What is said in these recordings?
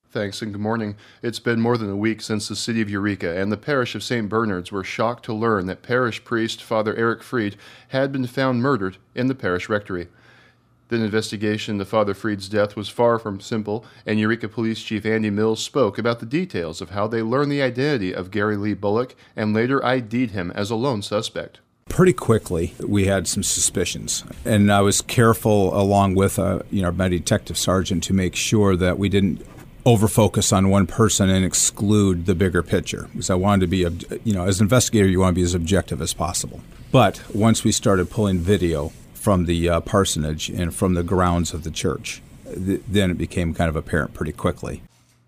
Thanks and good morning. It's been more than a week since the city of Eureka and the parish of St. Bernard's were shocked to learn that parish priest Father Eric Fried had been found murdered in the parish rectory. The investigation into Father Fried's death was far from simple, and Eureka Police Chief Andy Mills spoke about the details of how they learned the identity of Gary Lee Bullock and later ID'd him as a lone suspect. Pretty quickly, we had some suspicions, and I was careful along with my detective sergeant to make sure that we didn't over-focus on one person and exclude the bigger picture, because I wanted to be, as an investigator, you want to be as objective as possible. But once we started pulling video from the parsonage and from the grounds of the church, then it became kind of apparent pretty quickly.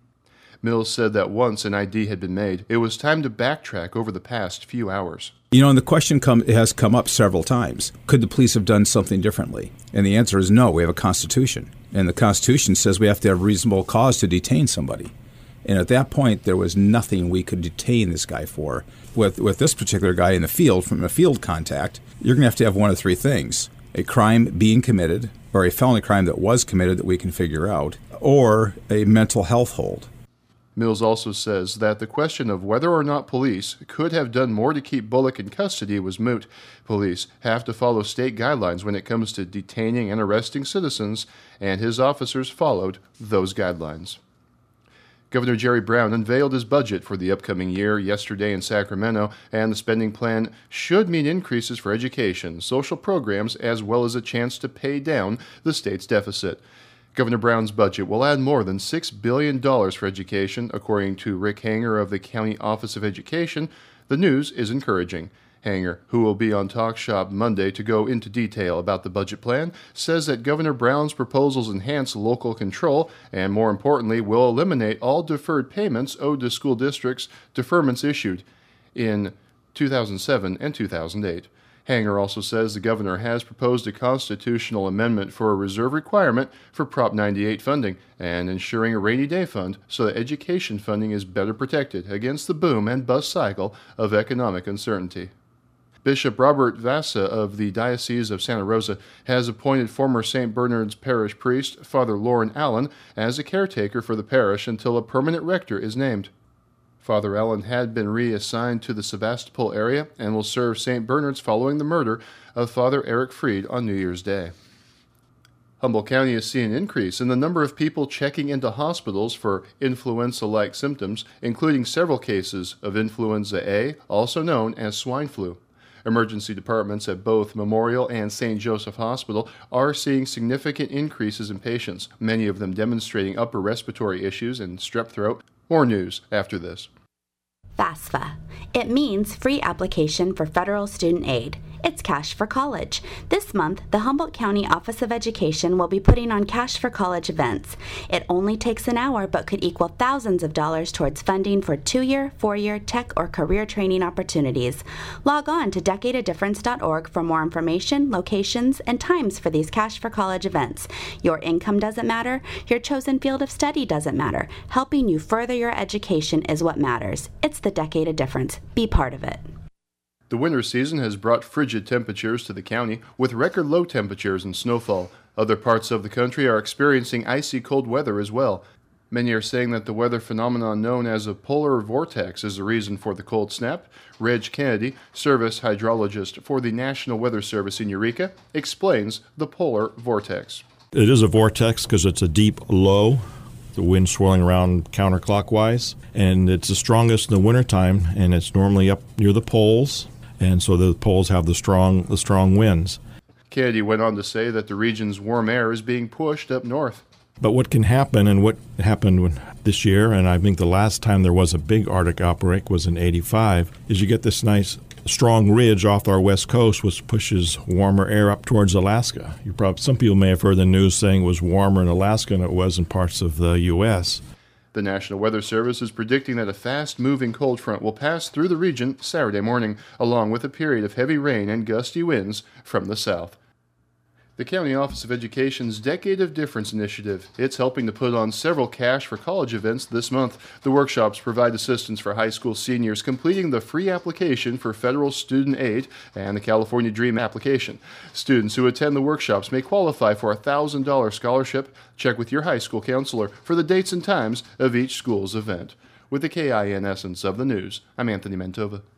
Mills said that once an ID had been made, it was time to backtrack over the past few hours. And the question has come up several times. Could the police have done something differently? And the answer is no. We have a Constitution. And the Constitution says we have to have reasonable cause to detain somebody. And at that point, there was nothing we could detain this guy for. With this particular guy in the field, from a field contact, you're going to have one of three things. A crime being committed, or a felony crime that was committed that we can figure out, or a mental health hold. Mills also says that the question of whether or not police could have done more to keep Bullock in custody was moot. Police have to follow state guidelines when it comes to detaining and arresting citizens, and his officers followed those guidelines. Governor Jerry Brown unveiled his budget for the upcoming year yesterday in Sacramento, and the spending plan should mean increases for education, social programs, as well as a chance to pay down the state's deficit. Governor Brown's budget will add more than $6 billion for education, according to Rick Hanger of the County Office of Education. The news is encouraging. Hanger, who will be on Talk Shop Monday to go into detail about the budget plan, says that Governor Brown's proposals enhance local control and, more importantly, will eliminate all deferred payments owed to school districts, deferments issued in 2007 and 2008. Hanger also says the governor has proposed a constitutional amendment for a reserve requirement for Prop 98 funding and ensuring a rainy day fund so that education funding is better protected against the boom and bust cycle of economic uncertainty. Bishop Robert Vassa of the Diocese of Santa Rosa has appointed former St. Bernard's parish priest Father Lauren Allen as a caretaker for the parish until a permanent rector is named. Father Allen had been reassigned to the Sebastopol area and will serve St. Bernard's following the murder of Father Eric Fried on New Year's Day. Humboldt County has seen an increase in the number of people checking into hospitals for influenza-like symptoms, including several cases of influenza A, also known as swine flu. Emergency departments at both Memorial and St. Joseph Hospital are seeing significant increases in patients, many of them demonstrating upper respiratory issues and strep throat. More news after this. FAFSA. It means free application for federal student aid. It's Cash for College. This month, the Humboldt County Office of Education will be putting on Cash for College events. It only takes an hour but could equal thousands of dollars towards funding for 2-year, 4-year tech or career training opportunities. Log on to decadeofdifference.org for more information, locations, and times for these Cash for College events. Your income doesn't matter. Your chosen field of study doesn't matter. Helping you further your education is what matters. It's the Decade of Difference. Be part of it. The winter season has brought frigid temperatures to the county, with record low temperatures and snowfall. Other parts of the country are experiencing icy cold weather as well. Many are saying that the weather phenomenon known as a polar vortex is the reason for the cold snap. Reg Kennedy, service hydrologist for the National Weather Service in Eureka, explains the polar vortex. It is a vortex because it's a deep low, the wind swirling around counterclockwise, and it's the strongest in the wintertime, and it's normally up near the poles. And so the poles have the strong winds. Kennedy went on to say that the region's warm air is being pushed up north. But what can happen, and what happened this year, and I think the last time there was a big Arctic outbreak was in '85, is you get this nice strong ridge off our west coast which pushes warmer air up towards Alaska. Some people may have heard the news saying it was warmer in Alaska than it was in parts of the U.S. The National Weather Service is predicting that a fast-moving cold front will pass through the region Saturday morning, along with a period of heavy rain and gusty winds from the south. The County Office of Education's Decade of Difference initiative. It's helping to put on several Cash for College events this month. The workshops provide assistance for high school seniors completing the free application for federal student aid and the California Dream application. Students who attend the workshops may qualify for a $1,000 scholarship. Check with your high school counselor for the dates and times of each school's event. With the KIN Essence of the News, I'm Anthony Mentova.